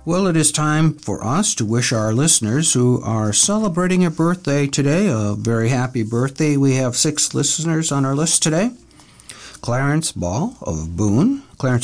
Well, it is time for us to wish our listeners who are celebrating a birthday today a very happy birthday. We have 6 listeners on our list today. Clarence E. Ball of Boone,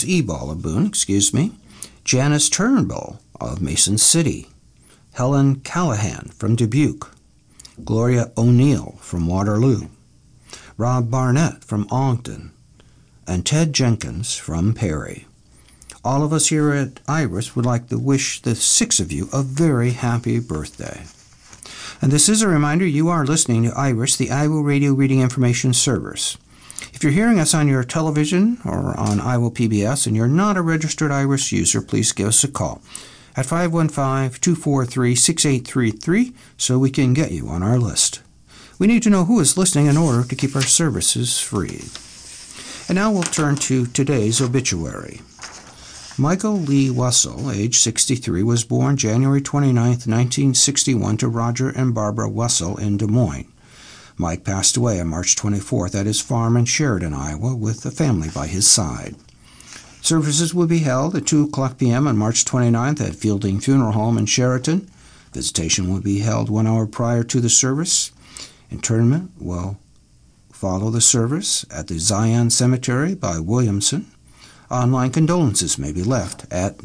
Janice Turnbull of Mason City, Helen Callahan from Dubuque, Gloria O'Neill from Waterloo, Rob Barnett from Ogden, and Ted Jenkins from Perry. All of us here at Iris would like to wish the 6 of you a very happy birthday. And this is a reminder, you are listening to Iris, the Iowa Radio Reading Information Service. If you're hearing us on your television or on Iowa PBS and you're not a registered Iris user, please give us a call at 515-243-6833 so we can get you on our list. We need to know who is listening in order to keep our services free. And now we'll turn to today's obituary. Michael Lee Wessel, age 63, was born January 29, 1961, to Roger and Barbara Wessel in Des Moines. Mike passed away on March 24th at his farm in Sheridan, Iowa, with the family by his side. Services will be held at 2 o'clock p.m. on March 29th at Fielding Funeral Home in Sheraton. Visitation will be held 1 hour prior to the service. Interment will follow the service at the Zion Cemetery by Williamson. Online condolences may be left at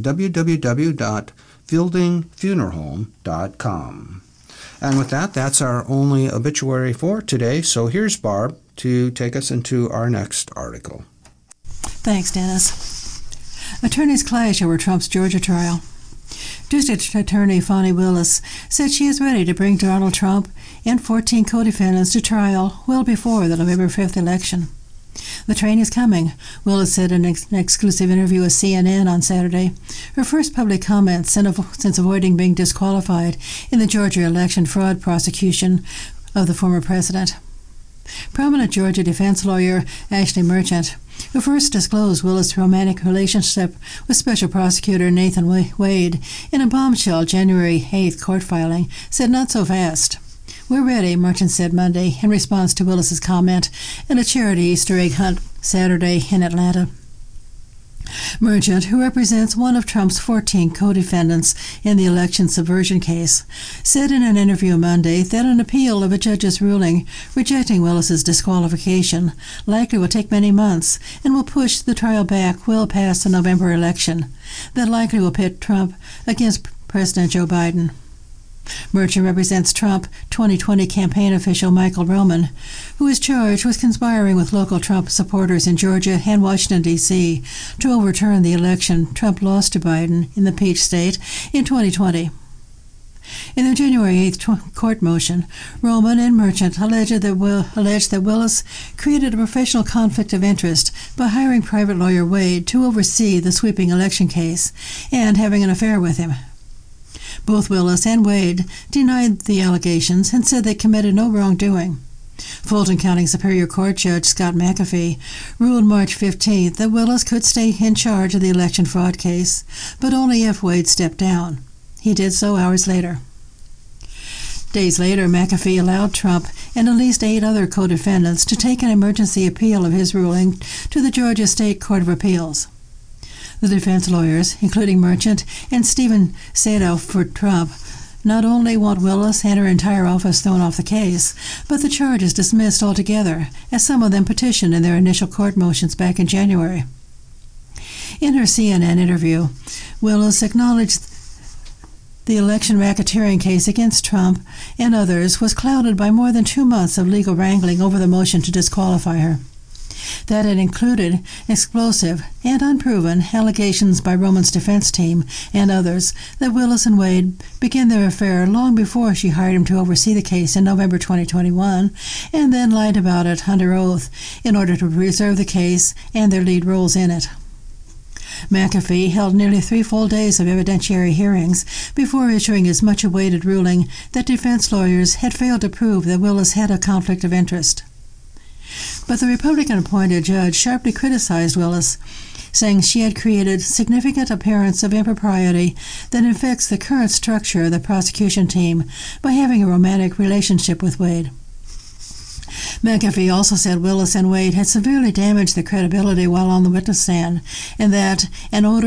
www.fieldingfuneralhome.com. And with that, that's our only obituary for today. So here's Barb to take us into our next article. Thanks, Dennis. Attorneys clash over Trump's Georgia trial. District Attorney Fani Willis said she is ready to bring Donald Trump and 14 co-defendants to trial well before the November 5th election. The train is coming, Willis said in an exclusive interview with CNN on Saturday, her first public comment since avoiding being disqualified in the Georgia election fraud prosecution of the former president. Prominent Georgia defense lawyer Ashley Merchant, who first disclosed Willis' romantic relationship with Special Prosecutor Nathan Wade in a bombshell January 8th court filing, said not so fast. We're ready, Merchant said Monday in response to Willis's comment at a charity Easter egg hunt Saturday in Atlanta. Merchant, who represents one of Trump's 14 co-defendants in the election subversion case, said in an interview Monday that an appeal of a judge's ruling rejecting Willis's disqualification likely will take many months and will push the trial back well past the November election, that likely will pit Trump against President Joe Biden. Merchant represents Trump 2020 campaign official Michael Roman, who is charged with conspiring with local Trump supporters in Georgia and Washington, D.C. to overturn the election Trump lost to Biden in the Peach State in 2020. In their January 8th court motion, Roman and Merchant alleged that Willis created a professional conflict of interest by hiring private lawyer Wade to oversee the sweeping election case and having an affair with him. Both Willis and Wade denied the allegations and said they committed no wrongdoing. Fulton County Superior Court Judge Scott McAfee ruled March 15th that Willis could stay in charge of the election fraud case, but only if Wade stepped down. He did so hours later. Days later, McAfee allowed Trump and at least 8 other co-defendants to take an emergency appeal of his ruling to the Georgia State Court of Appeals. The defense lawyers, including Merchant and Stephen Sadow for Trump, not only want Willis and her entire office thrown off the case, but the charges dismissed altogether, as some of them petitioned in their initial court motions back in January. In her CNN interview, Willis acknowledged the election racketeering case against Trump and others was clouded by more than 2 months of legal wrangling over the motion to disqualify her. That it included explosive and unproven allegations by Roman's defense team and others that Willis and Wade began their affair long before she hired him to oversee the case in November 2021 and then lied about it under oath in order to preserve the case and their lead roles in it. McAfee held nearly 3 full days of evidentiary hearings before issuing his much-awaited ruling that defense lawyers had failed to prove that Willis had a conflict of interest. But the Republican-appointed judge sharply criticized Willis, saying she had created significant appearance of impropriety that infects the current structure of the prosecution team by having a romantic relationship with Wade. McAfee also said Willis and Wade had severely damaged their credibility while on the witness stand, and that an odor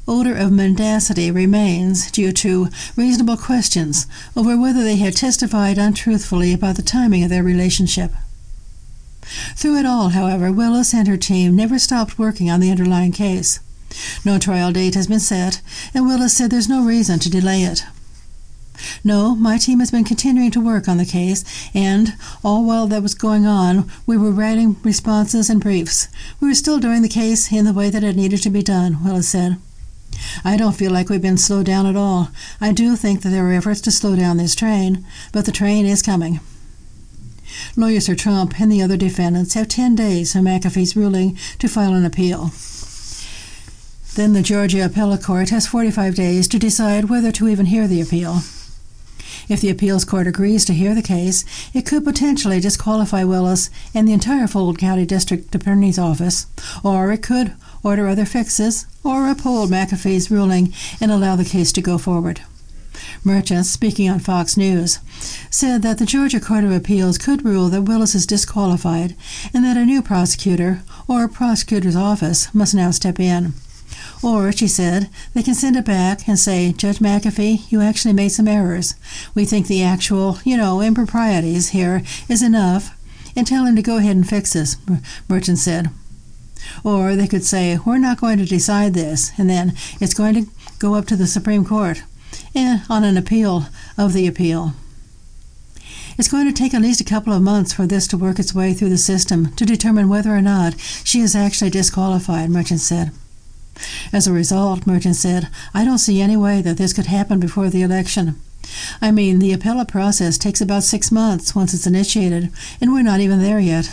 odor of mendacity remains due to reasonable questions over whether they had testified untruthfully about the timing of their relationship. Through it all, however, Willis and her team never stopped working on the underlying case. No trial date has been set, and Willis said there's no reason to delay it. No, my team has been continuing to work on the case, and all while that was going on, we were writing responses and briefs. We were still doing the case in the way that it needed to be done, Willis said. I don't feel like we've been slowed down at all. I do think that there are efforts to slow down this train, but the train is coming. Lawyers for Trump and the other defendants have 10 days from McAfee's ruling to file an appeal. Then the Georgia Appellate Court has 45 days to decide whether to even hear the appeal. If the appeals court agrees to hear the case, it could potentially disqualify Willis and the entire Fulton County District Attorney's Office, or it could order other fixes or uphold McAfee's ruling and allow the case to go forward. Merchants, speaking on Fox News, said that the Georgia Court of Appeals could rule that Willis is disqualified and that a new prosecutor or a prosecutor's office must now step in. Or, she said, they can send it back and say, Judge McAfee, you actually made some errors. We think the actual, improprieties here is enough, and tell him to go ahead and fix this, Merchant said. Or they could say, we're not going to decide this, and then it's going to go up to the Supreme Court on an appeal of the appeal. It's going to take at least a couple of months for this to work its way through the system to determine whether or not she is actually disqualified, Merchant said. As a result, Merchant said, I don't see any way that this could happen before the election. I mean, the appellate process takes about 6 months once it's initiated, and we're not even there yet.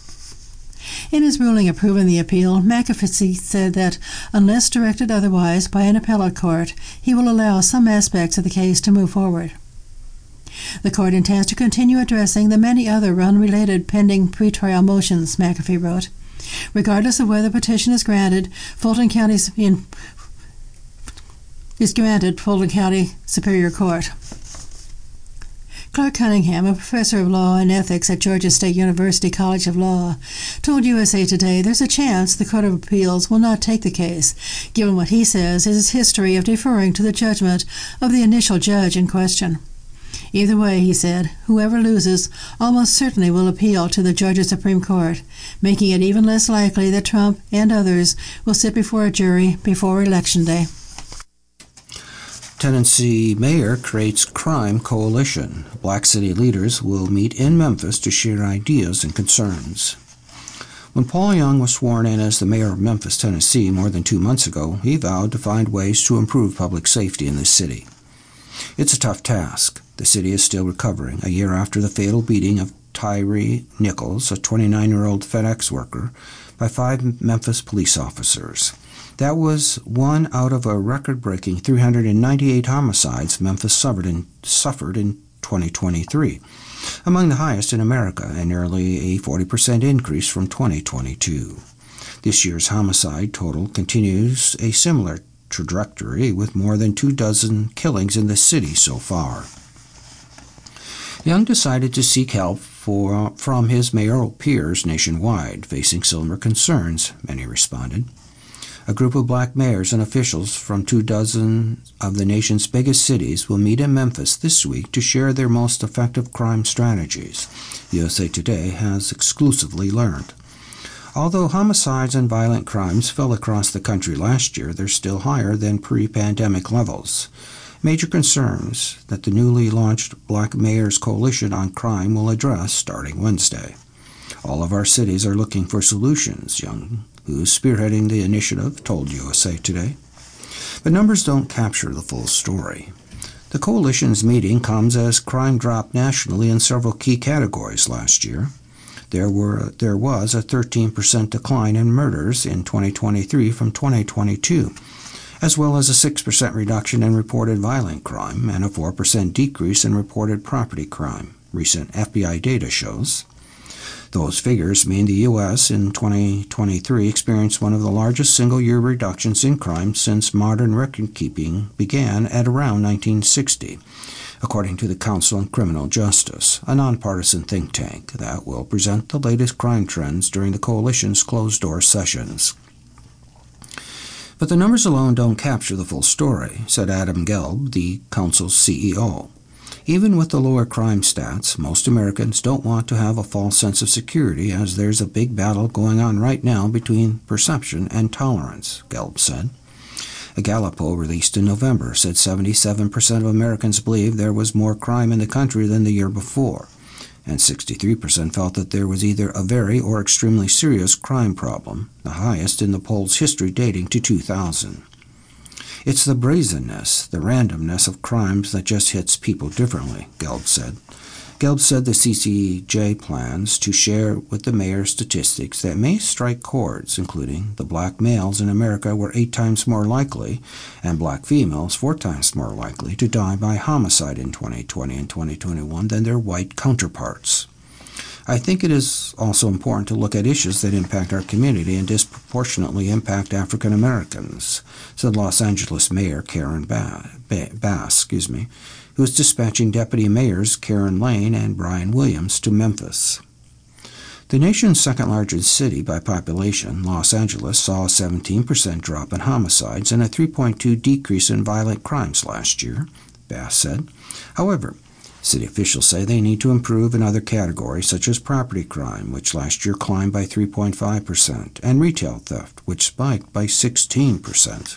In his ruling approving the appeal, McAfee said that, unless directed otherwise by an appellate court, he will allow some aspects of the case to move forward. The court intends to continue addressing the many other unrelated pending pretrial motions, McAfee wrote. Regardless of whether petition is granted, Fulton County Superior Court. Clark Cunningham, a professor of law and ethics at Georgia State University College of Law, told USA Today there's a chance the Court of Appeals will not take the case, given what he says is its history of deferring to the judgment of the initial judge in question. Either way, he said, whoever loses almost certainly will appeal to the Georgia Supreme Court, making it even less likely that Trump and others will sit before a jury before Election Day. Tennessee mayor creates crime coalition. Black city leaders will meet in Memphis to share ideas and concerns. When Paul Young was sworn in as the mayor of Memphis, Tennessee, more than 2 months ago, he vowed to find ways to improve public safety in the city. It's a tough task. The city is still recovering, a year after the fatal beating of Tyree Nichols, a 29-year-old FedEx worker, by 5 Memphis police officers. That was one out of a record-breaking 398 homicides Memphis suffered in 2023, among the highest in America, and nearly a 40% increase from 2022. This year's homicide total continues a similar trajectory, with more than 24 killings in the city so far. Young decided to seek help from his mayoral peers nationwide, facing similar concerns, many responded. A group of black mayors and officials from 24 of the nation's biggest cities will meet in Memphis this week to share their most effective crime strategies, USA Today has exclusively learned. Although homicides and violent crimes fell across the country last year, they're still higher than pre-pandemic levels. Major concerns that the newly launched Black Mayors Coalition on Crime will address starting Wednesday. All of our cities are looking for solutions, Young, who's spearheading the initiative, told USA Today. But numbers don't capture the full story. The coalition's meeting comes as crime dropped nationally in several key categories last year. There was a 13% decline in murders in 2023 from 2022, as well as a 6% reduction in reported violent crime and a 4% decrease in reported property crime, recent FBI data shows. Those figures mean the U.S. in 2023 experienced one of the largest single-year reductions in crime since modern record-keeping began at around 1960, according to the Council on Criminal Justice, a nonpartisan think tank that will present the latest crime trends during the coalition's closed-door sessions. But the numbers alone don't capture the full story, said Adam Gelb, the council's CEO. Even with the lower crime stats, most Americans don't want to have a false sense of security, as there's a big battle going on right now between perception and tolerance, Gelb said. A Gallup poll released in November said 77% of Americans believed there was more crime in the country than the year before, and 63% felt that there was either a very or extremely serious crime problem, the highest in the poll's history dating to 2000. It's the brazenness, the randomness of crimes that just hits people differently, Gelb said. Gelb said the CCJ plans to share with the mayor statistics that may strike chords, including the black males in America were 8 times more likely, and black females 4 times more likely to die by homicide in 2020 and 2021 than their white counterparts. I think it is also important to look at issues that impact our community and disproportionately impact African Americans, said Los Angeles Mayor Karen Bass, who is dispatching Deputy Mayors Karen Lane and Brian Williams to Memphis. The nation's second-largest city by population, Los Angeles, saw a 17% drop in homicides and a 3.2% decrease in violent crimes last year, Bass said. However, city officials say they need to improve in other categories such as property crime, which last year climbed by 3.5%, and retail theft, which spiked by 16%.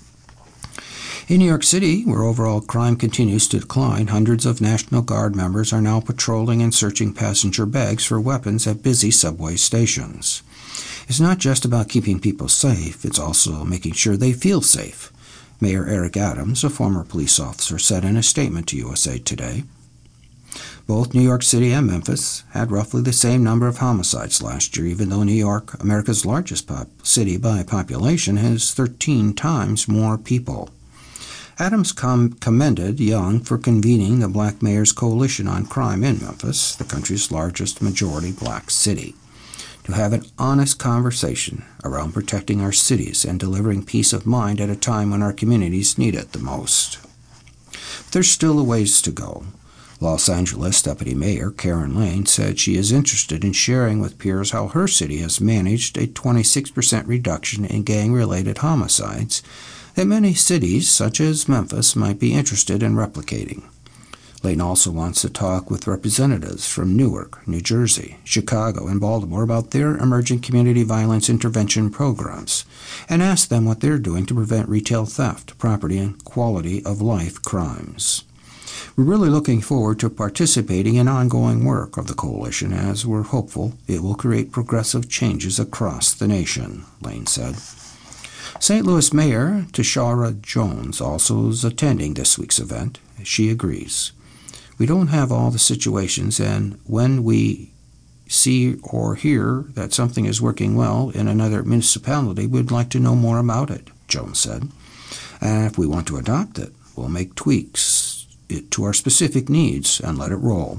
In New York City, where overall crime continues to decline, hundreds of National Guard members are now patrolling and searching passenger bags for weapons at busy subway stations. It's not just about keeping people safe, it's also making sure they feel safe, Mayor Eric Adams, a former police officer, said in a statement to USA Today. Both New York City and Memphis had roughly the same number of homicides last year, even though New York, America's largest city by population, has 13 times more people. Adams commended Young for convening the Black Mayors Coalition on Crime in Memphis, the country's largest majority black city, to have an honest conversation around protecting our cities and delivering peace of mind at a time when our communities need it the most. But there's still a ways to go. Los Angeles Deputy Mayor Karen Lane said she is interested in sharing with peers how her city has managed a 26% reduction in gang-related homicides that many cities, such as Memphis, might be interested in replicating. Lane also wants to talk with representatives from Newark, New Jersey, Chicago, and Baltimore about their emerging community violence intervention programs and ask them what they're doing to prevent retail theft, property, and quality of life crimes. We're really looking forward to participating in ongoing work of the coalition, as we're hopeful it will create progressive changes across the nation, Lane said. St. Louis Mayor Tishaura Jones also is attending this week's event. She agrees. We don't have all the situations, and when we see or hear that something is working well in another municipality, we'd like to know more about it, Jones said. And if we want to adopt it, we'll make tweaks to our specific needs and let it roll.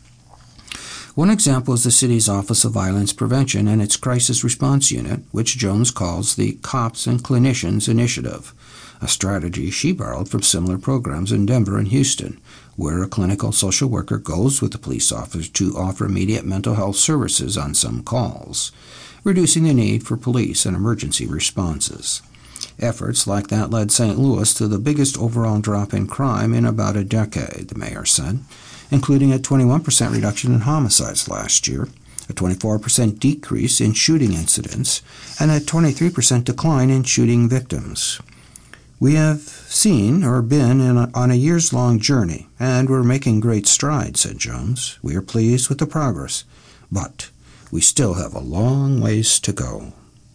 One example is the city's Office of Violence Prevention and its Crisis Response Unit, which Jones calls the Cops and Clinicians Initiative, a strategy she borrowed from similar programs in Denver and Houston, where a clinical social worker goes with the police officer to offer immediate mental health services on some calls, reducing the need for police and emergency responses. Efforts like that led St. Louis to the biggest overall drop in crime in about a decade, the mayor said, including a 21% reduction in homicides last year, a 24% decrease in shooting incidents, and a 23% decline in shooting victims. We have seen or been on a years-long journey, and we're making great strides, said Jones. We are pleased with the progress, but we still have a long ways to go.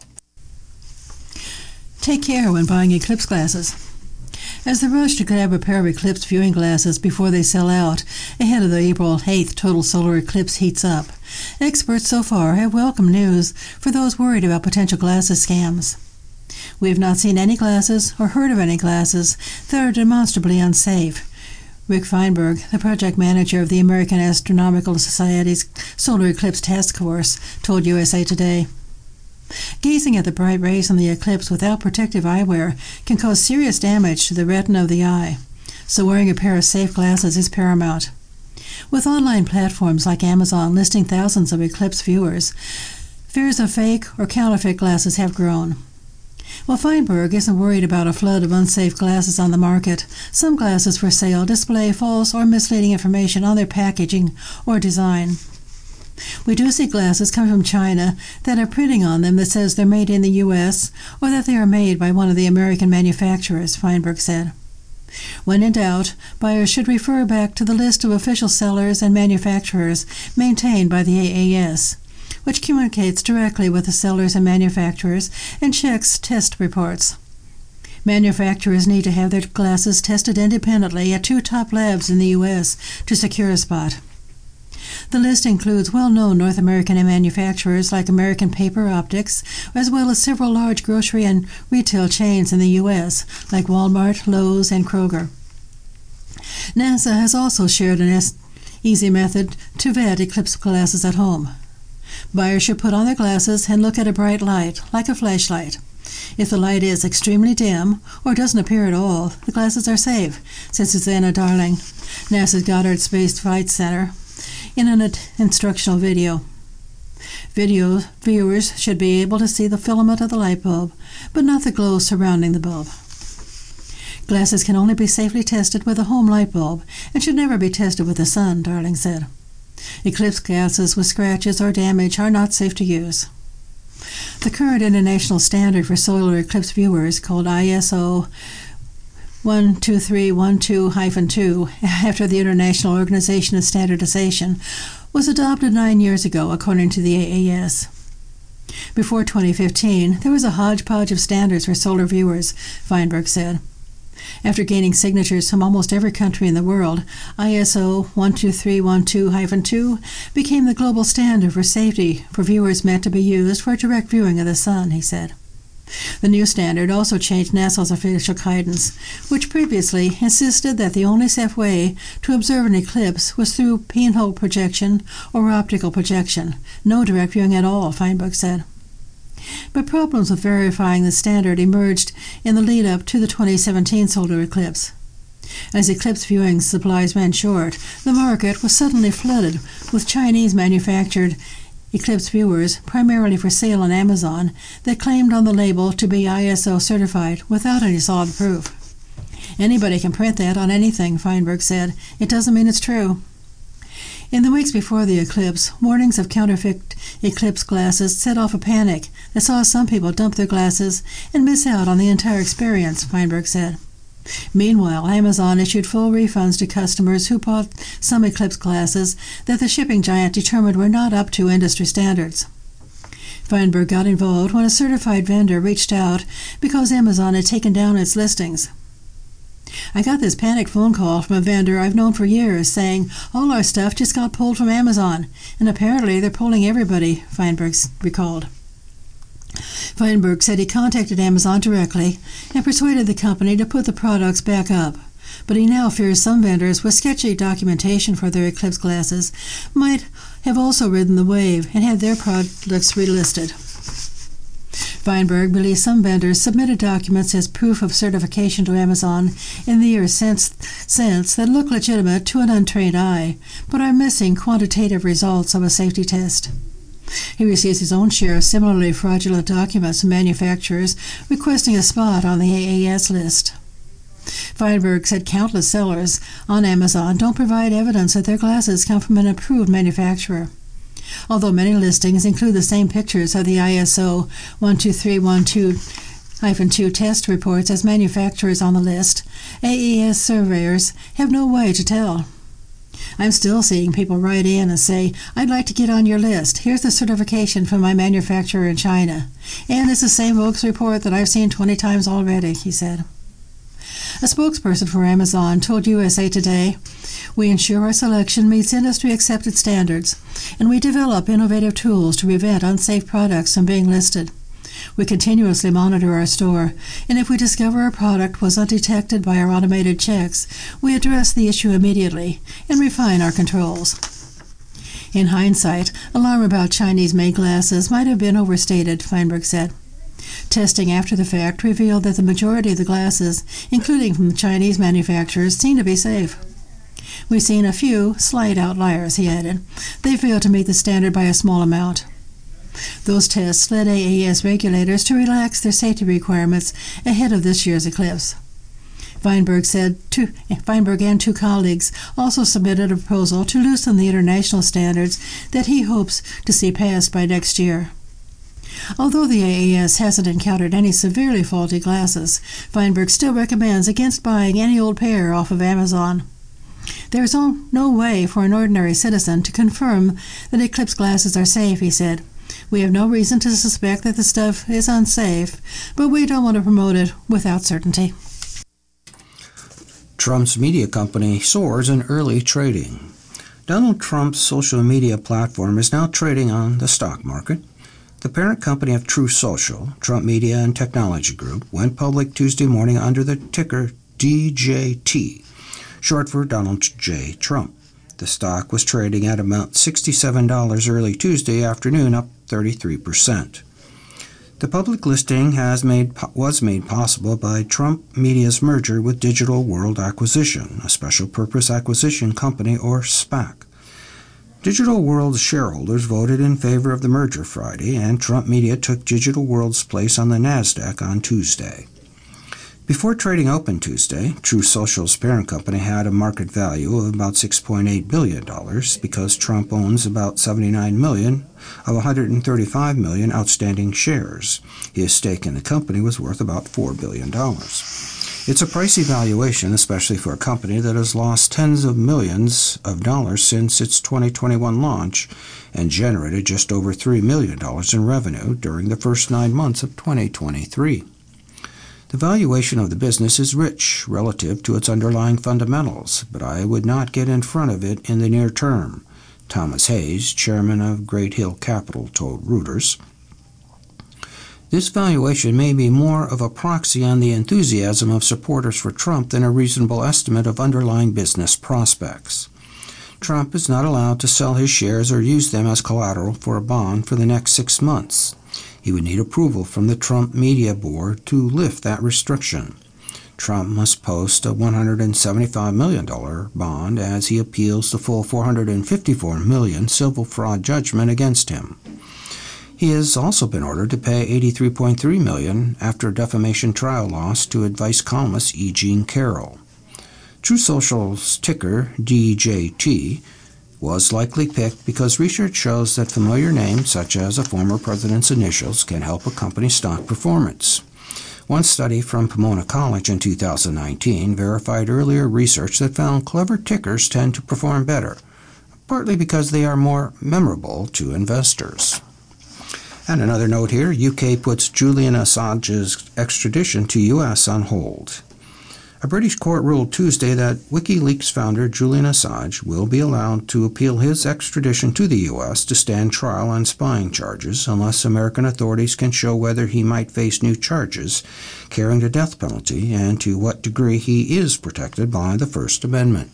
Take care when buying eclipse glasses. As the rush to grab a pair of eclipse viewing glasses before they sell out ahead of the April 8th total solar eclipse heats up, experts so far have welcome news for those worried about potential glasses scams. We have not seen any glasses or heard of any glasses that are demonstrably unsafe. Rick Feinberg, the project manager of the American Astronomical Society's Solar Eclipse Task Force, told USA Today. Gazing at the bright rays on the eclipse without protective eyewear can cause serious damage to the retina of the eye, so wearing a pair of safe glasses is paramount. With online platforms like Amazon listing thousands of eclipse viewers, fears of fake or counterfeit glasses have grown. While Feinberg isn't worried about a flood of unsafe glasses on the market, some glasses for sale display false or misleading information on their packaging or design. We do see glasses come from China that have printing on them that says they're made in the U.S. or that they are made by one of the American manufacturers, Feinberg said. When in doubt, buyers should refer back to the list of official sellers and manufacturers maintained by the AAS, which communicates directly with the sellers and manufacturers and checks test reports. Manufacturers need to have their glasses tested independently at 2 top labs in the U.S. to secure a spot. The list includes well-known North American manufacturers like American Paper Optics, as well as several large grocery and retail chains in the U.S., like Walmart, Lowe's, and Kroger. NASA has also shared an easy method to vet eclipse glasses at home. Buyers should put on their glasses and look at a bright light, like a flashlight. If the light is extremely dim or doesn't appear at all, the glasses are safe, said Susanna Darling, NASA's Goddard Space Flight Center, in an instructional video. Viewers should be able to see the filament of the light bulb, but not the glow surrounding the bulb. Glasses can only be safely tested with a home light bulb and should never be tested with the sun, Darling said. Eclipse glasses with scratches or damage are not safe to use. The current international standard for solar eclipse viewers, called ISO 12312-2, after the International Organization of Standardization, was adopted 9 years ago, according to the AAS. Before 2015, there was a hodgepodge of standards for solar viewers, Feinberg said. After gaining signatures from almost every country in the world, ISO 12312-2 became the global standard for safety for viewers meant to be used for direct viewing of the sun, he said. The new standard also changed NASA's official guidance, which previously insisted that the only safe way to observe an eclipse was through pinhole projection or optical projection. No direct viewing at all, Feinberg said. But problems with verifying the standard emerged in the lead-up to the 2017 solar eclipse. As eclipse viewing supplies ran short, the market was suddenly flooded with Chinese-manufactured eclipse viewers, primarily for sale on Amazon, that claimed on the label to be ISO certified without any solid proof. Anybody can print that on anything, Feinberg said. It doesn't mean it's true. In the weeks before the eclipse, warnings of counterfeit eclipse glasses set off a panic that saw some people dump their glasses and miss out on the entire experience, Feinberg said. Meanwhile, Amazon issued full refunds to customers who bought some eclipse glasses that the shipping giant determined were not up to industry standards. Feinberg got involved when a certified vendor reached out because Amazon had taken down its listings. I got this panicked phone call from a vendor I've known for years saying all our stuff just got pulled from Amazon, and apparently they're pulling everybody, Feinberg recalled. Feinberg said he contacted Amazon directly and persuaded the company to put the products back up, but he now fears some vendors with sketchy documentation for their eclipse glasses might have also ridden the wave and had their products relisted. Feinberg believes some vendors submitted documents as proof of certification to Amazon in the years since that look legitimate to an untrained eye, but are missing quantitative results of a safety test. He receives his own share of similarly fraudulent documents from manufacturers requesting a spot on the AAS list. Feinberg said countless sellers on Amazon don't provide evidence that their glasses come from an approved manufacturer. Although many listings include the same pictures of the ISO 12312-2 test reports as manufacturers on the list, AAS surveyors have no way to tell. I'm still seeing people write in and say, I'd like to get on your list. Here's the certification from my manufacturer in China. And it's the same Oaks report that I've seen 20 times already, he said. A spokesperson for Amazon told USA Today, we ensure our selection meets industry-accepted standards, and we develop innovative tools to prevent unsafe products from being listed. We continuously monitor our store, and if we discover a product was undetected by our automated checks, we address the issue immediately and refine our controls. In hindsight, alarm about Chinese-made glasses might have been overstated, Feinberg said. Testing after the fact revealed that the majority of the glasses, including from Chinese manufacturers, seem to be safe. We've seen a few slight outliers, he added. They fail to meet the standard by a small amount. Those tests led AAS regulators to relax their safety requirements ahead of this year's eclipse. Feinberg and two colleagues also submitted a proposal to loosen the international standards that he hopes to see passed by next year. Although the AAS hasn't encountered any severely faulty glasses, Feinberg still recommends against buying any old pair off of Amazon. There is no way for an ordinary citizen to confirm that Eclipse glasses are safe, he said. We have no reason to suspect that the stuff is unsafe, but we don't want to promote it without certainty. Trump's media company soars in early trading. Donald Trump's social media platform is now trading on the stock market. The parent company of Truth Social, Trump Media and Technology Group, went public Tuesday morning under the ticker DJT, short for Donald J. Trump. The stock was trading at about $67 early Tuesday afternoon, up 33%. The public listing was made possible by Trump Media's merger with Digital World Acquisition, a special purpose acquisition company, or SPAC. Digital World's shareholders voted in favor of the merger Friday, and Trump Media took Digital World's place on the NASDAQ on Tuesday. Before trading open Tuesday, Truth Social's parent company had a market value of about $6.8 billion because Trump owns about 79 million of 135 million outstanding shares. His stake in the company was worth about $4 billion. It's a pricey valuation, especially for a company that has lost tens of millions of dollars since its 2021 launch and generated just over $3 million in revenue during the first 9 months of 2023. The valuation of the business is rich relative to its underlying fundamentals, but I would not get in front of it in the near term, Thomas Hayes, chairman of Great Hill Capital, told Reuters. This valuation may be more of a proxy on the enthusiasm of supporters for Trump than a reasonable estimate of underlying business prospects. Trump is not allowed to sell his shares or use them as collateral for a bond for the next 6 months. He would need approval from the Trump Media Board to lift that restriction. Trump must post a $175 million bond as he appeals the full $454 million civil fraud judgment against him. He has also been ordered to pay $83.3 million after a defamation trial loss to advice columnist E. Jean Carroll. Truth Social's ticker, DJT, was likely picked because research shows that familiar names such as a former president's initials can help a company's stock performance. One study from Pomona College in 2019 verified earlier research that found clever tickers tend to perform better, partly because they are more memorable to investors. And another note here, UK puts Julian Assange's extradition to U.S. on hold. A British court ruled Tuesday that WikiLeaks founder Julian Assange will be allowed to appeal his extradition to the U.S. to stand trial on spying charges unless American authorities can show whether he might face new charges carrying the death penalty and to what degree he is protected by the First Amendment.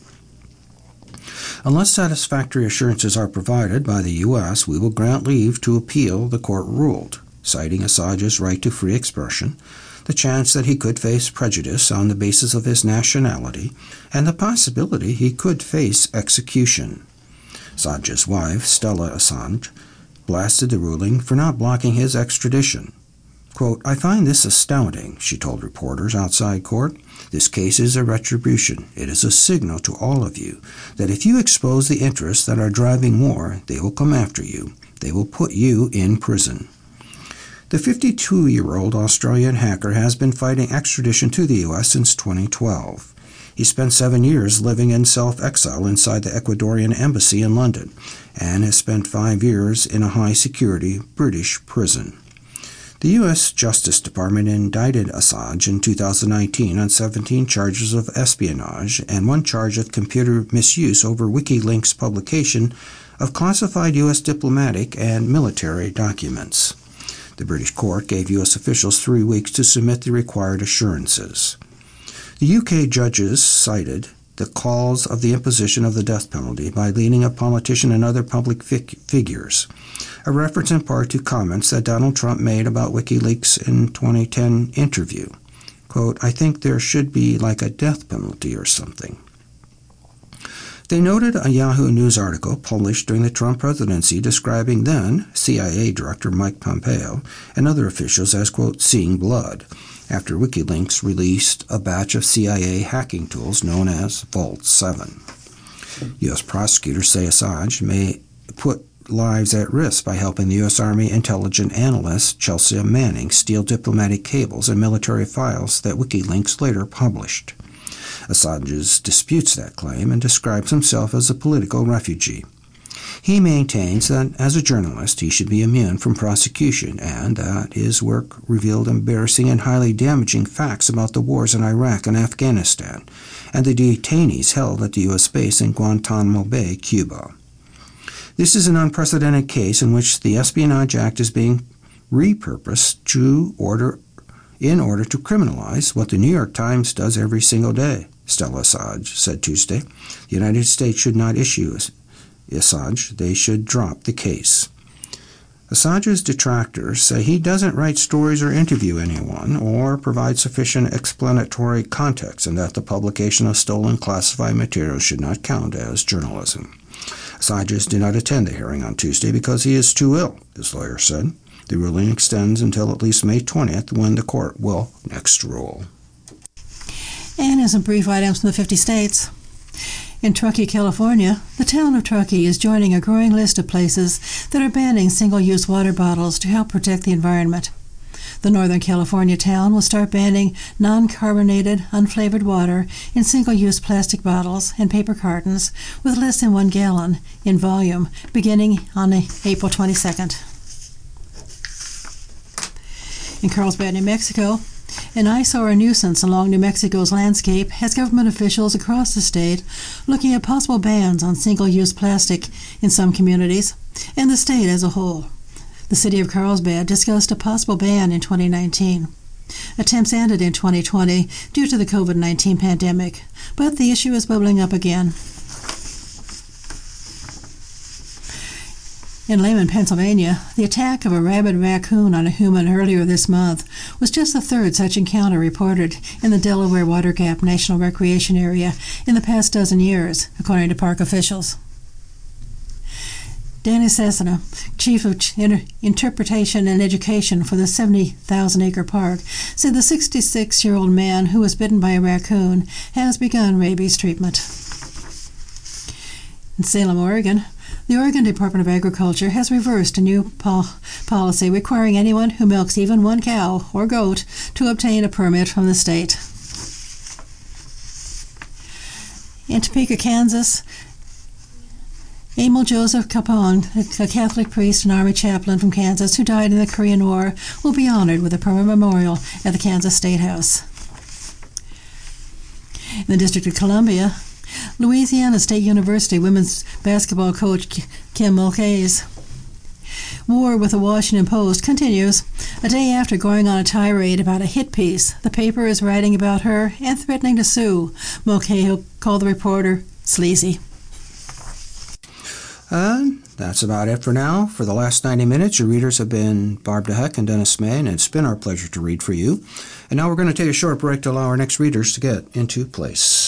Unless satisfactory assurances are provided by the U.S., we will grant leave to appeal, the court ruled, citing Assange's right to free expression, the chance that he could face prejudice on the basis of his nationality, and the possibility he could face execution. Assange's wife, Stella Assange, blasted the ruling for not blocking his extradition. Quote, "I find this astounding," she told reporters outside court. "This case is a retribution. It is a signal to all of you that if you expose the interests that are driving war, they will come after you. They will put you in prison." The 52-year-old Australian hacker has been fighting extradition to the U.S. since 2012. He spent 7 years living in self-exile inside the Ecuadorian embassy in London and has spent 5 years in a high-security British prison. The U.S. Justice Department indicted Assange in 2019 on 17 charges of espionage and 1 charge of computer misuse over WikiLeaks' publication of classified U.S. diplomatic and military documents. The British court gave U.S. officials 3 weeks to submit the required assurances. The UK judges cited the cause of the imposition of the death penalty by leading a politician and other public figures, a reference in part to comments that Donald Trump made about WikiLeaks in 2010 interview. Quote, "I think there should be like a death penalty or something." They noted a Yahoo News article published during the Trump presidency describing then CIA Director Mike Pompeo and other officials as, quote, seeing blood, after WikiLeaks released a batch of CIA hacking tools known as Vault 7. U.S. prosecutors say Assange may put lives at risk by helping the U.S. Army intelligence analyst Chelsea Manning steal diplomatic cables and military files that WikiLeaks later published. Assange disputes that claim and describes himself as a political refugee. He maintains that as a journalist he should be immune from prosecution and that his work revealed embarrassing and highly damaging facts about the wars in Iraq and Afghanistan and the detainees held at the U.S. base in Guantanamo Bay, Cuba. This is an unprecedented case in which the Espionage Act is being repurposed in order to criminalize what the New York Times does every single day, Stella Assange said Tuesday. The United States should not issue Assange. They should drop the case. Assange's detractors say he doesn't write stories or interview anyone or provide sufficient explanatory context and that the publication of stolen classified materials should not count as journalism. Assange did not attend the hearing on Tuesday because he is too ill, his lawyer said. The ruling extends until at least May 20th when the court will next rule. And as some brief items from the 50 states. In Truckee, California, the town of Truckee is joining a growing list of places that are banning single-use water bottles to help protect the environment. The Northern California town will start banning non-carbonated, unflavored water in single-use plastic bottles and paper cartons with less than 1 gallon in volume beginning on April 22nd. In Carlsbad, New Mexico, an eyesore nuisance along New Mexico's landscape has government officials across the state looking at possible bans on single-use plastic in some communities and the state as a whole. The city of Carlsbad discussed a possible ban in 2019. Attempts ended in 2020 due to the COVID-19 pandemic, but the issue is bubbling up again. In Lehman, Pennsylvania, the attack of a rabid raccoon on a human earlier this month was just the third such encounter reported in the Delaware Water Gap National Recreation Area in the past dozen years, according to park officials. Danny Cessna, Chief of Interpretation and Education for the 70,000-acre park, said the 66-year-old man who was bitten by a raccoon has begun rabies treatment. In Salem, Oregon, the Oregon Department of Agriculture has reversed a new policy requiring anyone who milks even 1 cow or goat to obtain a permit from the state. In Topeka, Kansas, Emil Joseph Capone, a Catholic priest and Army chaplain from Kansas who died in the Korean War, will be honored with a permanent memorial at the Kansas State House. In the District of Columbia, Louisiana State University women's basketball coach Kim Mulcahy's war with the Washington Post continues. A day after going on a tirade about a hit piece, the paper is writing about her and threatening to sue. Mulcahy called the reporter sleazy. That's about it for now. For the last 90 minutes, your readers have been Barb DeHeck and Dennis May, and it's been our pleasure to read for you. And now we're going to take a short break to allow our next readers to get into place.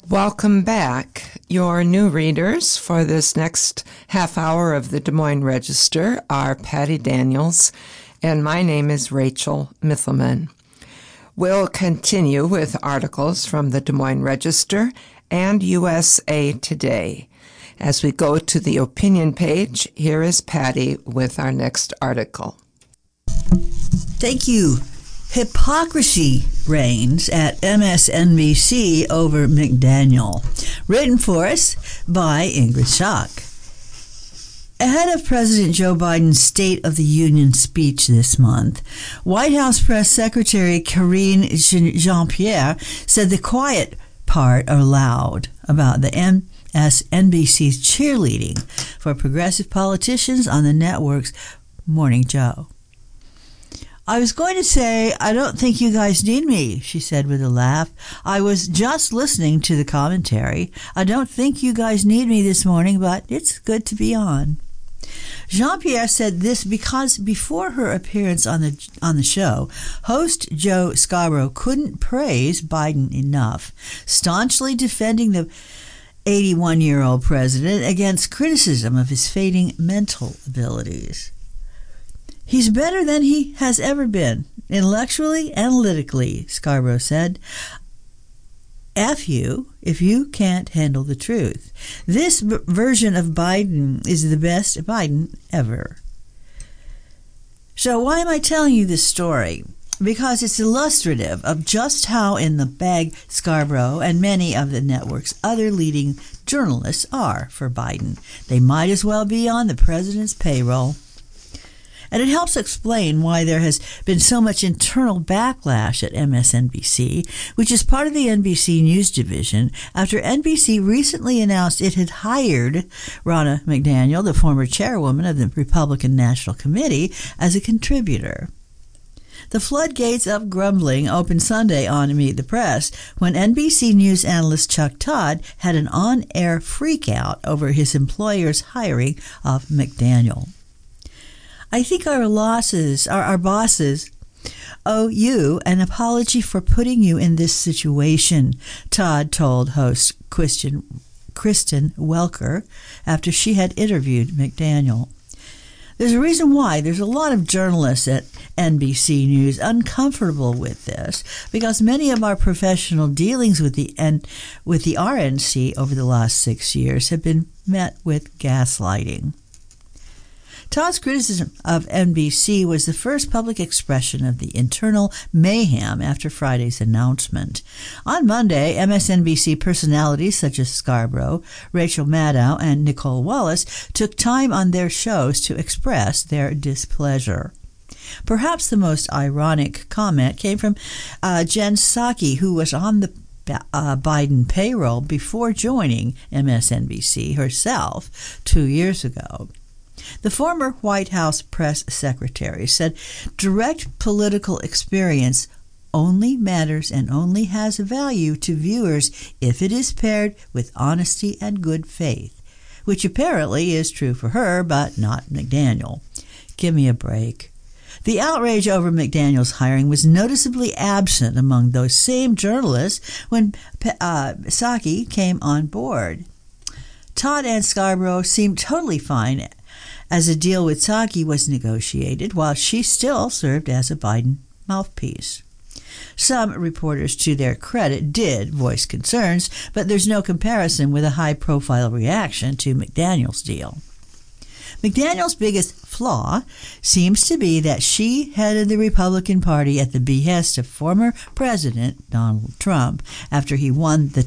Welcome back. Your new readers for this next half hour of the Des Moines Register are Patty Daniels, and my name is Rachel Mithelman. We'll continue with articles from the Des Moines Register and USA Today. As we go to the opinion page, here is Patty with our next article. Thank you. Hypocrisy reigns at MSNBC over McDaniel. Written for us by Ingrid Schock. Ahead of President Joe Biden's State of the Union speech this month, White House Press Secretary Karine Jean-Pierre said the quiet part are loud about the MSNBC's cheerleading for progressive politicians on the network's Morning Joe. I was going to say, I don't think you guys need me, she said with a laugh. I was just listening to the commentary. I don't think you guys need me this morning, but it's good to be on. Jean-Pierre said this because before her appearance on the show, host Joe Scarborough couldn't praise Biden enough, staunchly defending the 81-year-old president against criticism of his fading mental abilities. He's better than he has ever been, intellectually, analytically, Scarborough said. F you if you can't handle the truth. This version of Biden is the best Biden ever. So why am I telling you this story? Because it's illustrative of just how in the bag Scarborough and many of the network's other leading journalists are for Biden. They might as well be on the president's payroll. And it helps explain why there has been so much internal backlash at MSNBC, which is part of the NBC News division, after NBC recently announced it had hired Ronna McDaniel, the former chairwoman of the Republican National Committee, as a contributor. The floodgates of grumbling opened Sunday on Meet the Press when NBC News analyst Chuck Todd had an on-air freakout over his employer's hiring of McDaniel. I think our bosses owe you an apology for putting you in this situation, Todd told host Kristen Welker after she had interviewed McDaniel. There's a reason why there's a lot of journalists at NBC News uncomfortable with this, because many of our professional dealings with the RNC over the last 6 years have been met with gaslighting. Todd's criticism of NBC was the first public expression of the internal mayhem after Friday's announcement. On Monday, MSNBC personalities such as Scarborough, Rachel Maddow, and Nicole Wallace took time on their shows to express their displeasure. Perhaps the most ironic comment came from Jen Psaki, who was on the Biden payroll before joining MSNBC herself 2 years ago. The former White House press secretary said direct political experience only matters and only has value to viewers if it is paired with honesty and good faith, which apparently is true for her, but not McDaniel. Give me a break. The outrage over McDaniel's hiring was noticeably absent among those same journalists when Psaki came on board. Todd and Scarborough seemed totally fine as a deal with Psaki was negotiated, while she still served as a Biden mouthpiece. Some reporters, to their credit, did voice concerns, but there's no comparison with a high-profile reaction to McDaniel's deal. McDaniel's biggest flaw seems to be that she headed the Republican Party at the behest of former President Donald Trump after he won the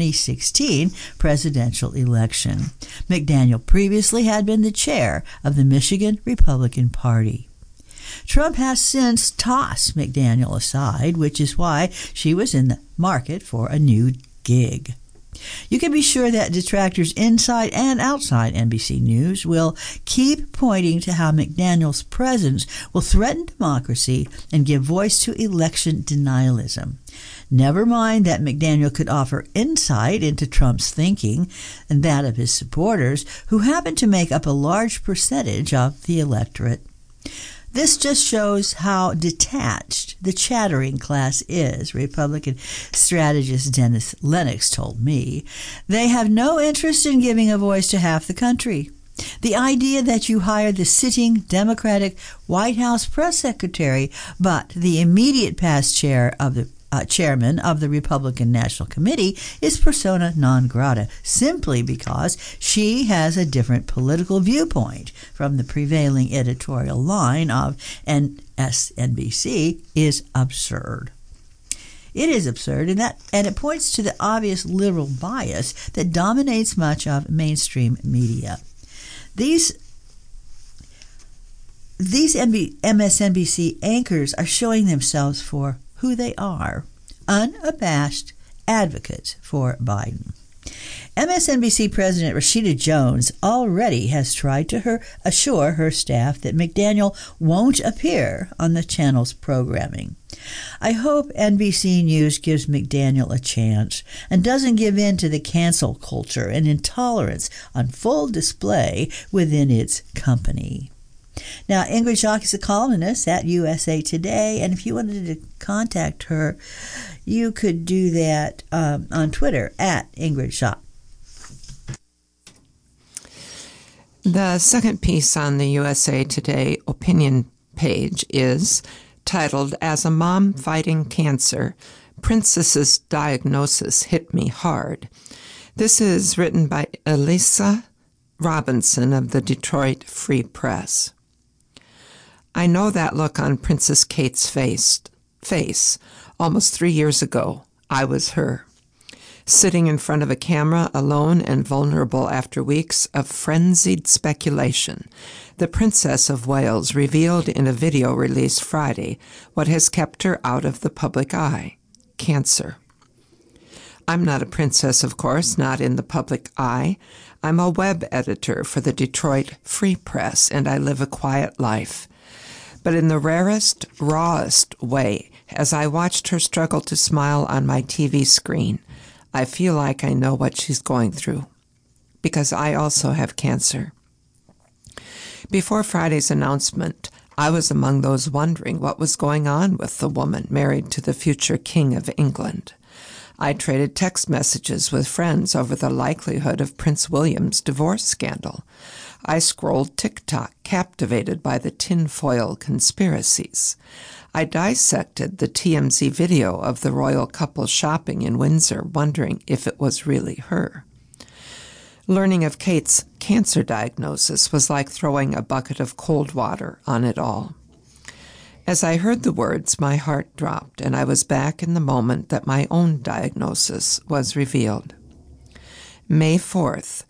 2016 presidential election. McDaniel previously had been the chair of the Michigan Republican Party. Trump has since tossed McDaniel aside, which is why she was in the market for a new gig. You can be sure that detractors inside and outside NBC News will keep pointing to how McDaniel's presence will threaten democracy and give voice to election denialism. Never mind that McDaniel could offer insight into Trump's thinking and that of his supporters, who happen to make up a large percentage of the electorate. This just shows how detached the chattering class is, Republican strategist Dennis Lennox told me. They have no interest in giving a voice to half the country. The idea that you hire the sitting Democratic White House press secretary, but the immediate past chairman of the Republican National Committee is persona non grata, simply because she has a different political viewpoint from the prevailing editorial line of MSNBC is absurd. It is absurd, and it points to the obvious liberal bias that dominates much of mainstream media. These MSNBC anchors are showing themselves for who they are, unabashed advocates for Biden. MSNBC President Rashida Jones already has tried to assure her staff that McDaniel won't appear on the channel's programming. I hope NBC News gives McDaniel a chance and doesn't give in to the cancel culture and intolerance on full display within its company. Now, Ingrid Jacques is a columnist at USA Today, and if you wanted to contact her, you could do that on Twitter at Ingrid Jacques. The second piece on the USA Today opinion page is titled, "As a Mom Fighting Cancer, Princess's Diagnosis Hit Me Hard." This is written by Elisa Robinson of the Detroit Free Press. I know that look on Princess Kate's face. Almost 3 years ago, I was her. Sitting in front of a camera, alone and vulnerable after weeks of frenzied speculation, the Princess of Wales revealed in a video released Friday what has kept her out of the public eye: cancer. I'm not a princess, of course, not in the public eye. I'm a web editor for the Detroit Free Press, and I live a quiet life. But in the rarest, rawest way, as I watched her struggle to smile on my TV screen, I feel like I know what she's going through, because I also have cancer. Before Friday's announcement, I was among those wondering what was going on with the woman married to the future King of England. I traded text messages with friends over the likelihood of Prince William's divorce scandal. I scrolled TikTok, captivated by the tinfoil conspiracies. I dissected the TMZ video of the royal couple shopping in Windsor, wondering if it was really her. Learning of Kate's cancer diagnosis was like throwing a bucket of cold water on it all. As I heard the words, my heart dropped, and I was back in the moment that my own diagnosis was revealed. May 4th,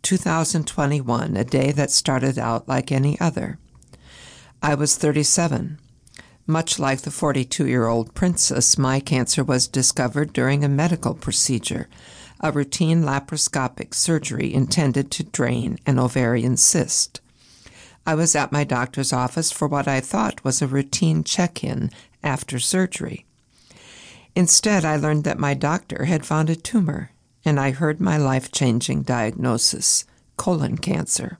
2021, a day that started out like any other. I was 37. Much like the 42-year-old princess, my cancer was discovered during a medical procedure, a routine laparoscopic surgery intended to drain an ovarian cyst. I was at my doctor's office for what I thought was a routine check-in after surgery. Instead, I learned that my doctor had found a tumor, and I heard my life-changing diagnosis: colon cancer.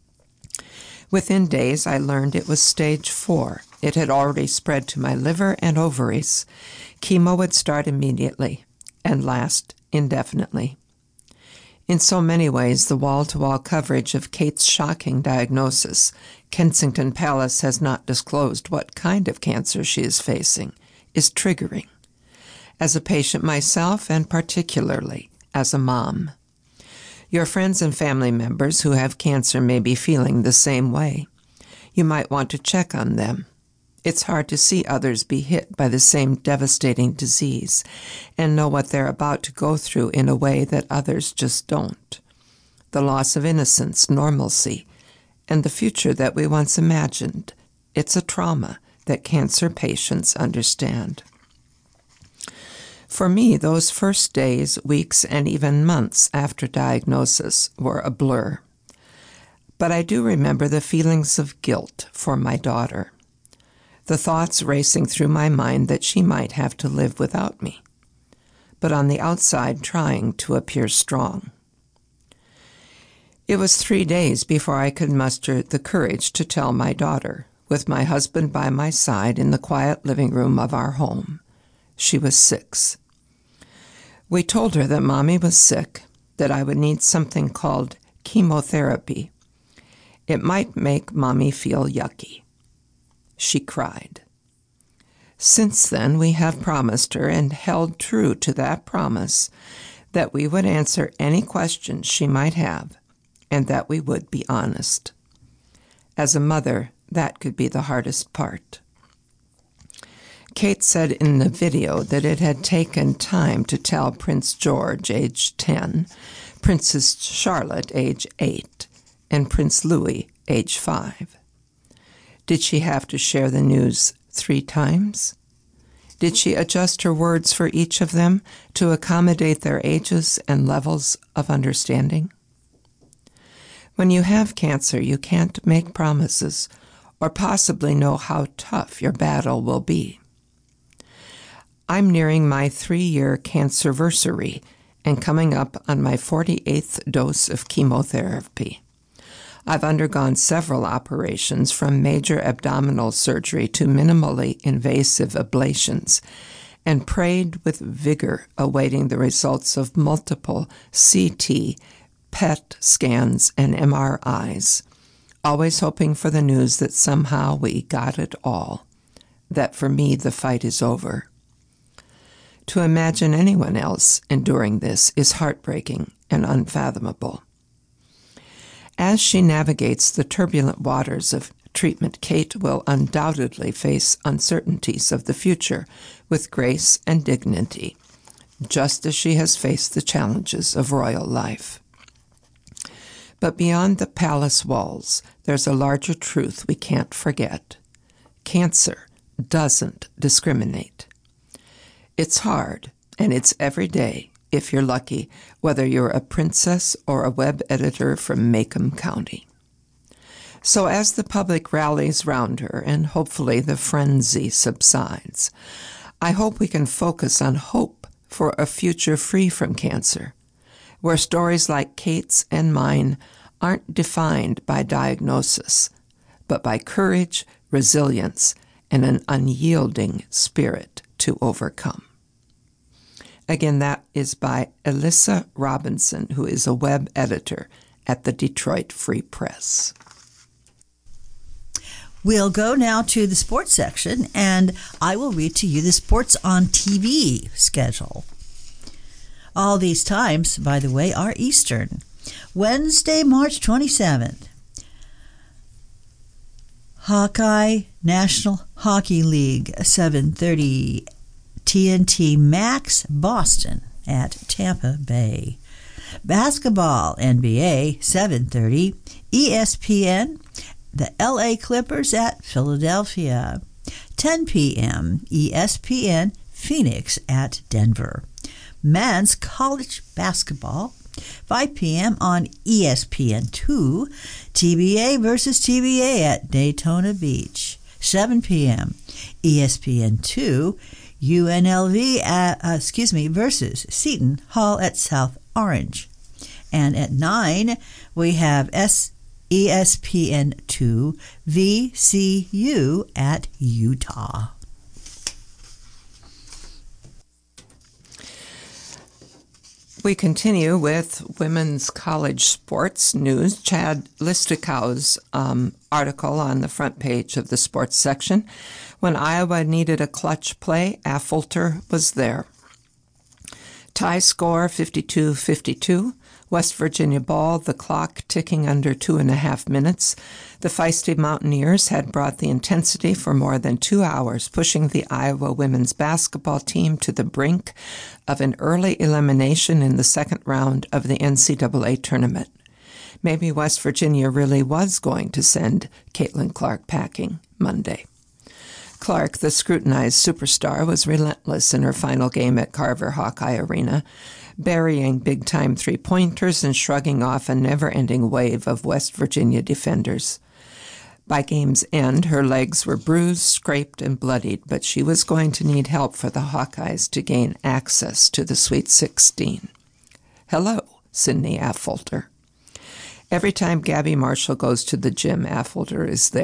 Within days, I learned it was stage 4. It had already spread to my liver and ovaries. Chemo would start immediately and last indefinitely. In so many ways, the wall-to-wall coverage of Kate's shocking diagnosis, Kensington Palace has not disclosed what kind of cancer she is facing, is triggering. As a patient myself, and particularly as a mom. Your friends and family members who have cancer may be feeling the same way. You might want to check on them. It's hard to see others be hit by the same devastating disease and know what they're about to go through in a way that others just don't. The loss of innocence, normalcy, and the future that we once imagined. It's a trauma that cancer patients understand. For me, those first days, weeks, and even months after diagnosis were a blur. But I do remember the feelings of guilt for my daughter. The thoughts racing through my mind that she might have to live without me, but on the outside trying to appear strong. It was 3 days before I could muster the courage to tell my daughter, with my husband by my side in the quiet living room of our home. She was 6. We told her that Mommy was sick, that I would need something called chemotherapy. It might make Mommy feel yucky. She cried. Since then, we have promised her and held true to that promise that we would answer any questions she might have and that we would be honest. As a mother, that could be the hardest part. Kate said in the video that it had taken time to tell Prince George, age 10, Princess Charlotte, age 8, and Prince Louis, age 5. Did she have to share the news 3 times? Did she adjust her words for each of them to accommodate their ages and levels of understanding? When you have cancer, you can't make promises or possibly know how tough your battle will be. I'm nearing my 3-year cancerversary and coming up on my 48th dose of chemotherapy. I've undergone several operations, from major abdominal surgery to minimally invasive ablations, and prayed with vigor, awaiting the results of multiple CT, PET scans, and MRIs, always hoping for the news that somehow we got it all, that for me the fight is over. To imagine anyone else enduring this is heartbreaking and unfathomable. As she navigates the turbulent waters of treatment, Kate will undoubtedly face uncertainties of the future with grace and dignity, just as she has faced the challenges of royal life. But beyond the palace walls, there's a larger truth we can't forget. Cancer doesn't discriminate. It's hard, and it's every day, if you're lucky, whether you're a princess or a web editor from Macomb County. So as the public rallies round her and hopefully the frenzy subsides, I hope we can focus on hope for a future free from cancer, where stories like Kate's and mine aren't defined by diagnosis, but by courage, resilience, and an unyielding spirit to overcome. Again, that is by Alyssa Robinson, who is a web editor at the Detroit Free Press. We'll go now to the sports section, and I will read to you the Sports on TV schedule. All these times, by the way, are Eastern. Wednesday, March 27th. Hawkeye National Hockey League, 7:30. TNT Max Boston at Tampa Bay. Basketball NBA, 7:30. ESPN, the LA Clippers at Philadelphia. 10 p.m. ESPN Phoenix at Denver. Men's college basketball, 5 p.m. on ESPN2. TBA versus TBA at Daytona Beach. 7 p.m. ESPN2. UNLV versus Seton Hall at South Orange. And at 9, we have ESPN2 VCU at Utah. We continue with women's college sports news. Chad Listikow's article on the front page of the sports section. When Iowa needed a clutch play, Affolter was there. Tie score 52-52. West Virginia ball, the clock ticking under 2.5 minutes. The feisty Mountaineers had brought the intensity for more than 2 hours, pushing the Iowa women's basketball team to the brink of an early elimination in the second round of the NCAA tournament. Maybe West Virginia really was going to send Caitlin Clark packing Monday. Clark, the scrutinized superstar, was relentless in her final game at Carver Hawkeye Arena, burying big-time three-pointers and shrugging off a never-ending wave of West Virginia defenders. By game's end, her legs were bruised, scraped, and bloodied, but she was going to need help for the Hawkeyes to gain access to the Sweet 16. Hello, Sydney Affolter. Every time Gabby Marshall goes to the gym, Affolter is there,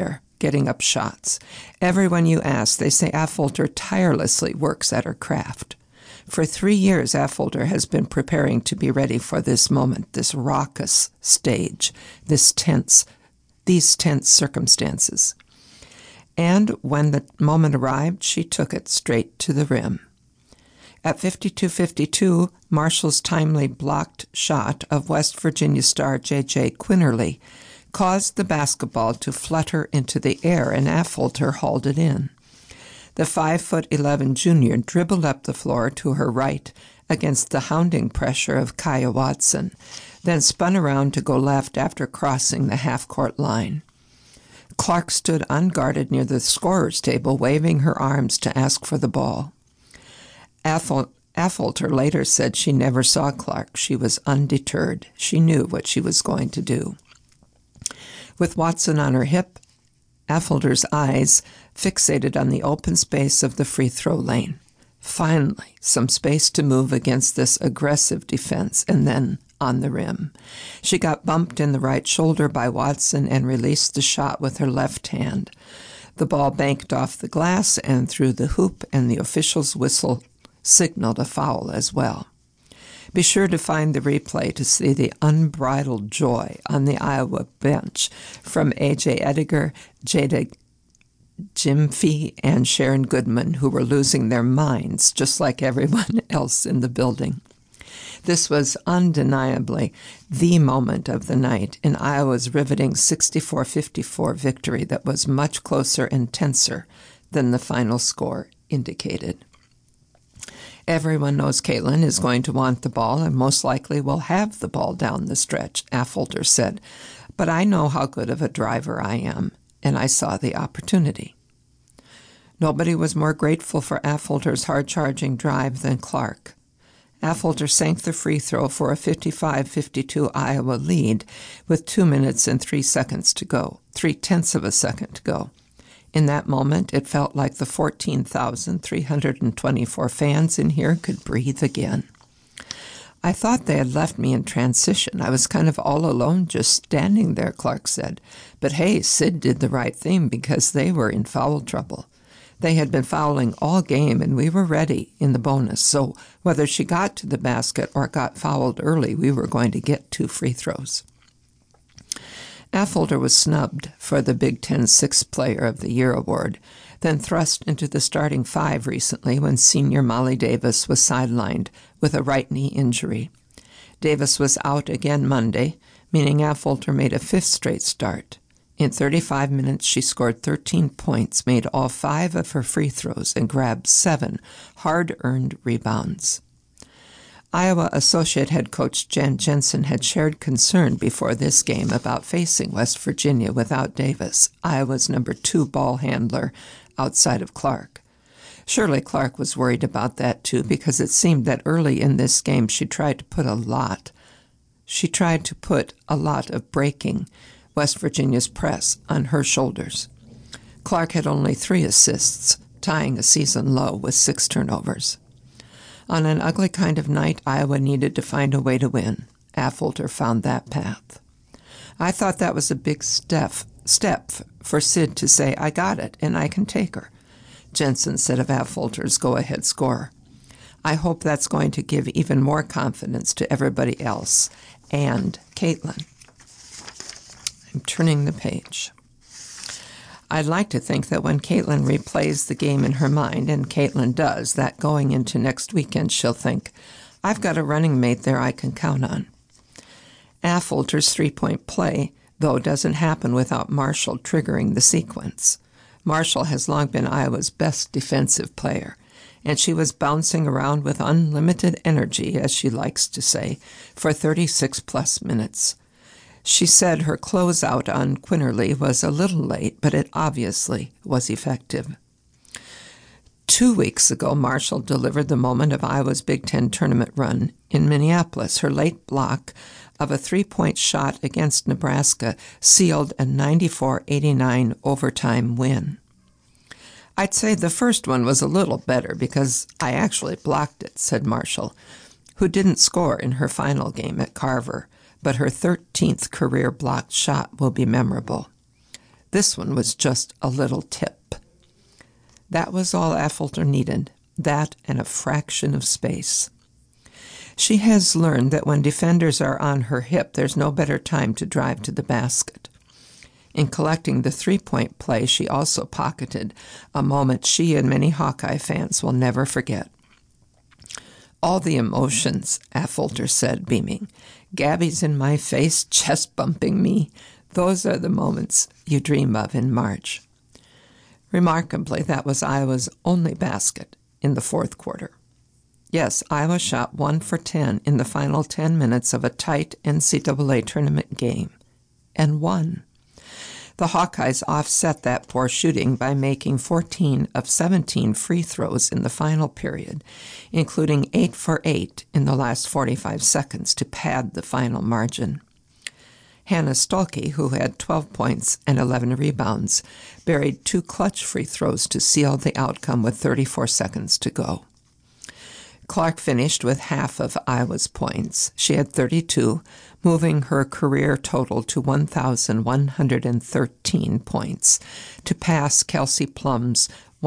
getting up shots. Everyone you ask, they say Affolter tirelessly works at her craft. For 3 years, Affolter has been preparing to be ready for this moment, this raucous stage, these tense circumstances. And when the moment arrived, she took it straight to the rim. At 52-52, Marshall's timely blocked shot of West Virginia star J.J. Quinterly caused the basketball to flutter into the air, and Affolter hauled it in. The 5'11" junior dribbled up the floor to her right against the hounding pressure of Kaya Watson, then spun around to go left after crossing the half-court line. Clark stood unguarded near the scorer's table, waving her arms to ask for the ball. Affolter later said she never saw Clark. She was undeterred. She knew what she was going to do. With Watson on her hip, Affolter's eyes fixated on the open space of the free throw lane. Finally, some space to move against this aggressive defense, and then on the rim. She got bumped in the right shoulder by Watson and released the shot with her left hand. The ball banked off the glass and through the hoop, and the official's whistle signaled a foul as well. Be sure to find the replay to see the unbridled joy on the Iowa bench from A.J. Ediger, Jada Jimfy, and Sharon Goodman, who were losing their minds just like everyone else in the building. This was undeniably the moment of the night in Iowa's riveting 64-54 victory that was much closer and tenser than the final score indicated. Everyone knows Caitlin is going to want the ball and most likely will have the ball down the stretch, Affolter said. But I know how good of a driver I am, and I saw the opportunity. Nobody was more grateful for Affolter's hard-charging drive than Clark. Affolter sank the free throw for a 55-52 Iowa lead with 2 minutes and 3 seconds to go, 0.3 of a second to go. In that moment, it felt like the 14,324 fans in here could breathe again. I thought they had left me in transition. I was kind of all alone just standing there, Clark said. But hey, Sid did the right thing because they were in foul trouble. They had been fouling all game, and we were ready in the bonus. So whether she got to the basket or got fouled early, we were going to get 2 free throws. Affolter was snubbed for the Big Ten Sixth Player of the Year award, then thrust into the starting 5 recently when senior Molly Davis was sidelined with a right knee injury. Davis was out again Monday, meaning Affolter made a 5th straight start. In 35 minutes, she scored 13 points, made all 5 of her free throws, and grabbed 7 hard-earned rebounds. Iowa Associate Head Coach Jen Jensen had shared concern before this game about facing West Virginia without Davis, Iowa's number 2 ball handler outside of Clark. Surely Clark was worried about that too, because it seemed that early in this game she tried to put a lot of breaking West Virginia's press on her shoulders. Clark had only 3 assists, tying a season low with 6 turnovers. On an ugly kind of night, Iowa needed to find a way to win. Affolter found that path. I thought that was a big step for Sid to say, I got it, and I can take her, Jensen said of Affolter's go-ahead score. I hope that's going to give even more confidence to everybody else and Caitlin. I'm turning the page. I'd like to think that when Caitlin replays the game in her mind, and Caitlin does, that going into next weekend she'll think, I've got a running mate there I can count on. Affolter's 3-point play, though, doesn't happen without Marshall triggering the sequence. Marshall has long been Iowa's best defensive player, and she was bouncing around with unlimited energy, as she likes to say, for 36-plus minutes. She said her closeout on Quinterly was a little late, but it obviously was effective. 2 weeks ago, Marshall delivered the moment of Iowa's Big Ten tournament run in Minneapolis. Her late block of a 3-point shot against Nebraska sealed a 94-89 overtime win. I'd say the first one was a little better because I actually blocked it, said Marshall, who didn't score in her final game at Carver, but her 13th career blocked shot will be memorable. This one was just a little tip. That was all Affolter needed, that and a fraction of space. She has learned that when defenders are on her hip, there's no better time to drive to the basket. In collecting the three-point play, she also pocketed a moment she and many Hawkeye fans will never forget. "All the emotions," Affolter said, beaming. "Gabby's in my face, chest bumping me. Those are the moments you dream of in March." Remarkably, that was Iowa's only basket in the fourth quarter. Yes, Iowa shot 1 for 10 in the final 10 minutes of a tight NCAA tournament game, and won. The Hawkeyes offset that poor shooting by making 14 of 17 free throws in the final period, including 8 for 8 in the last 45 seconds to pad the final margin. Hannah Stolke, who had 12 points and 11 rebounds, buried 2 clutch free throws to seal the outcome with 34 seconds to go. Clark finished with half of Iowa's points. She had 32, moving her career total to 1,113 points, to pass Kelsey Plum's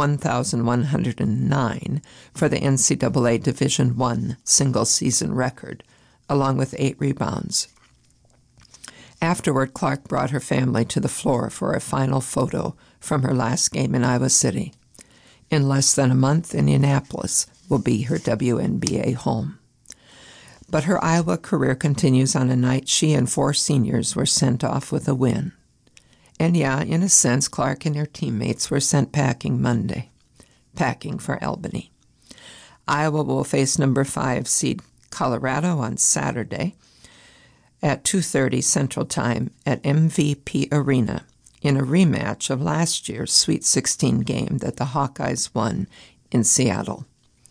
1,109 for the NCAA Division I single-season record, along with 8 rebounds. Afterward, Clark brought her family to the floor for a final photo from her last game in Iowa City. In less than a month, Indianapolis will be her WNBA home. But her Iowa career continues on a night she and 4 seniors were sent off with a win. And yeah, in a sense, Clark and her teammates were sent packing Monday, packing for Albany. Iowa will face number 5 seed Colorado on Saturday at 2:30 Central Time at MVP Arena in a rematch of last year's Sweet 16 game that the Hawkeyes won in Seattle.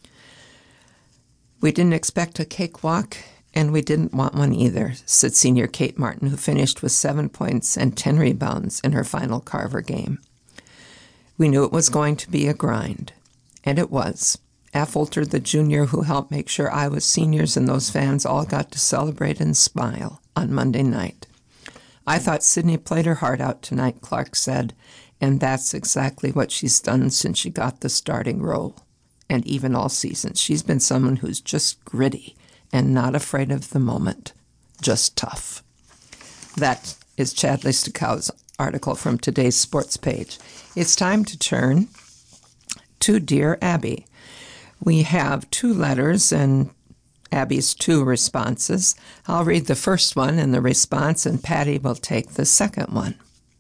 "We didn't expect a cakewalk, and we didn't want one either," said senior Kate Martin, who finished with 7 points and 10 rebounds in her final Carver game. "We knew it was going to be a grind," and it was. Affolter, the junior who helped make sure Iowa's seniors and those fans all got to celebrate and smile on Monday night. "I thought Sydney played her heart out tonight," Clark said, "and that's exactly what she's done since she got the starting role. And even all season, she's been someone who's just gritty and not afraid of the moment, just tough." That is Chad Leistikow's article from today's sports page. It's time to turn to Dear Abby. We have 2 letters and Abby's 2 responses. I'll read the first one and the response, and Patty will take the second one.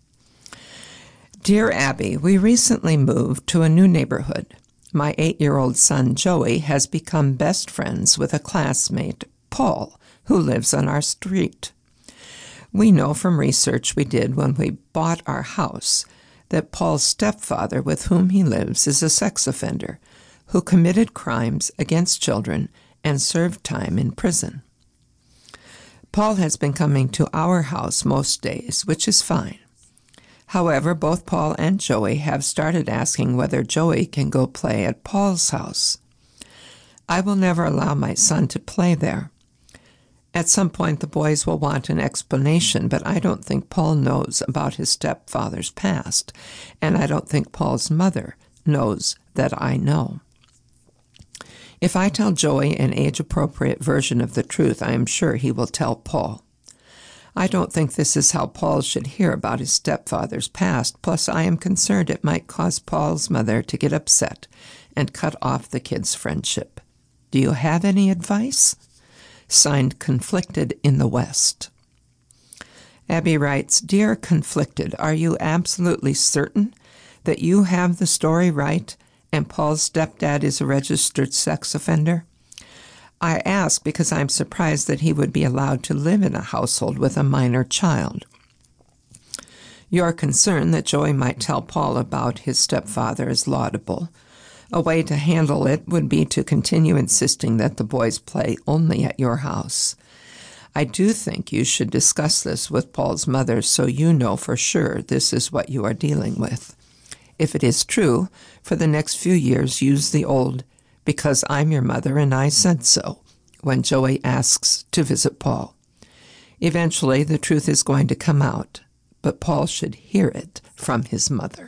Dear Abby, we recently moved to a new neighborhood. My 8-year-old son, Joey, has become best friends with a classmate, Paul, who lives on our street. We know from research we did when we bought our house that Paul's stepfather, with whom he lives, is a sex offender who committed crimes against children and served time in prison. Paul has been coming to our house most days, which is fine. However, both Paul and Joey have started asking whether Joey can go play at Paul's house. I will never allow my son to play there. At some point, the boys will want an explanation, but I don't think Paul knows about his stepfather's past, and I don't think Paul's mother knows that I know. If I tell Joey an age-appropriate version of the truth, I am sure he will tell Paul. I don't think this is how Paul should hear about his stepfather's past, plus I am concerned it might cause Paul's mother to get upset and cut off the kid's friendship. Do you have any advice? Signed, Conflicted in the West. Abby writes, Dear Conflicted, are you absolutely certain that you have the story right and Paul's stepdad is a registered sex offender? I ask because I'm surprised that he would be allowed to live in a household with a minor child. Your concern that Joey might tell Paul about his stepfather is laudable. A way to handle it would be to continue insisting that the boys play only at your house. I do think you should discuss this with Paul's mother so you know for sure this is what you are dealing with. If it is true, for the next few years use the old "because I'm your mother and I said so" when Joey asks to visit Paul. Eventually, the truth is going to come out, but Paul should hear it from his mother.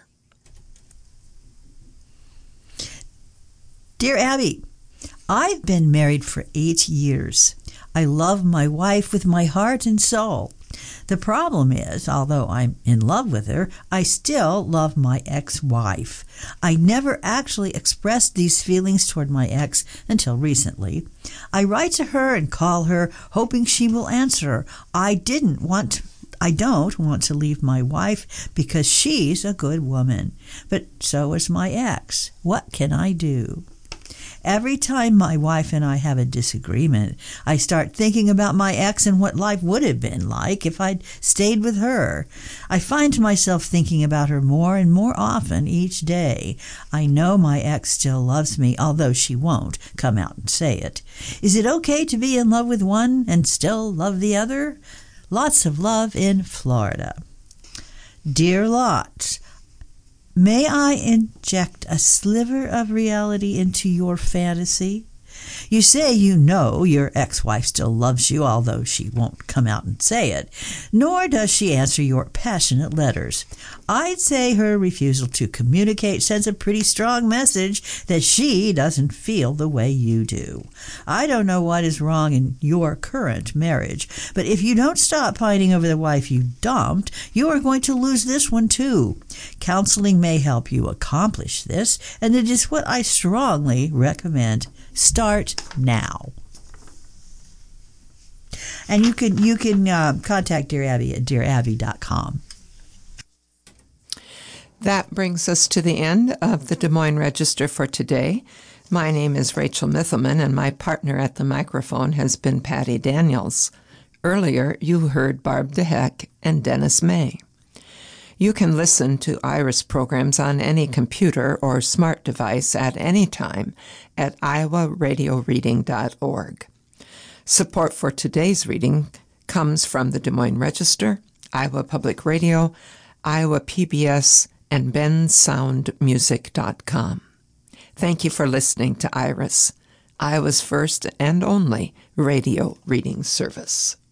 Dear Abby, I've been married for 8 years. I love my wife with my heart and soul. The problem is, although I'm in love with her, I still love my ex-wife. I never actually expressed these feelings toward my ex until recently. I write to her and call her, hoping she will answer. I don't want to leave my wife because she's a good woman, but so is my ex. What can I do? Every time my wife and I have a disagreement, I start thinking about my ex and what life would have been like if I'd stayed with her. I find myself thinking about her more and more often each day. I know my ex still loves me, although she won't come out and say it. Is it okay to be in love with one and still love the other? Lots of love in Florida. Dear Lot, may I inject a sliver of reality into your fantasy? You say you know your ex-wife still loves you, although she won't come out and say it, nor does she answer your passionate letters. I'd say her refusal to communicate sends a pretty strong message that she doesn't feel the way you do. I don't know what is wrong in your current marriage, but if you don't stop pining over the wife you dumped, you are going to lose this one too. Counseling may help you accomplish this, and it is what I strongly recommend. Start now. And you can contact Dear Abby at dearabby.com. That brings us to the end of the Des Moines Register for today. My name is Rachel Mithelman, and my partner at the microphone has been Patty Daniels. Earlier, you heard Barb DeHeck and Dennis May. You can listen to IRIS programs on any computer or smart device at any time at iowaradioreading.org. Support for today's reading comes from the Des Moines Register, Iowa Public Radio, Iowa PBS, and bensoundmusic.com. Thank you for listening to IRIS, Iowa's first and only radio reading service.